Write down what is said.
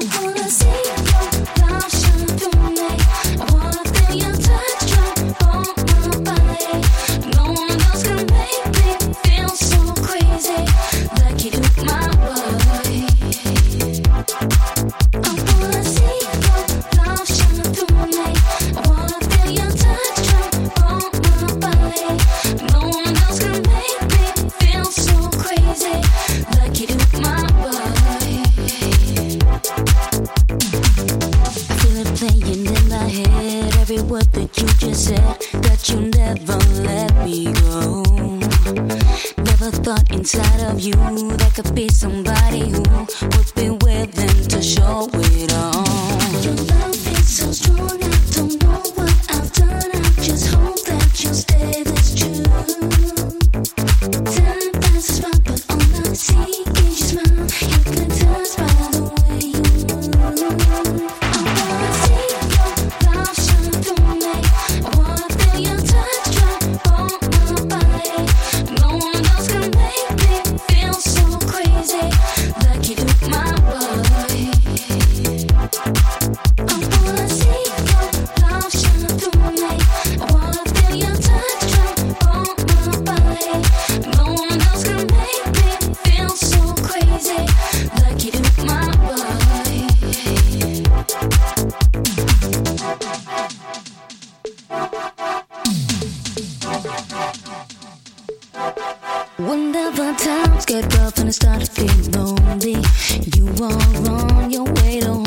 Inside of you, there could be somebody who would be willing to show it all. Your love is so strong, I don't know what I've done. I just hope that you stay this true. Time passes by, but all I see is your smile. You can tell by the way you move. I wanna see your love shine through me. I wanna feel your touch drop on my body. No one else can make me feel so crazy like you do my body. I wanna see your love shine through me. I wanna feel your touch drop on my body. No one else can make me feel so crazy like you do my body. Whenever times get rough and I start to feel lonely, you are on your way to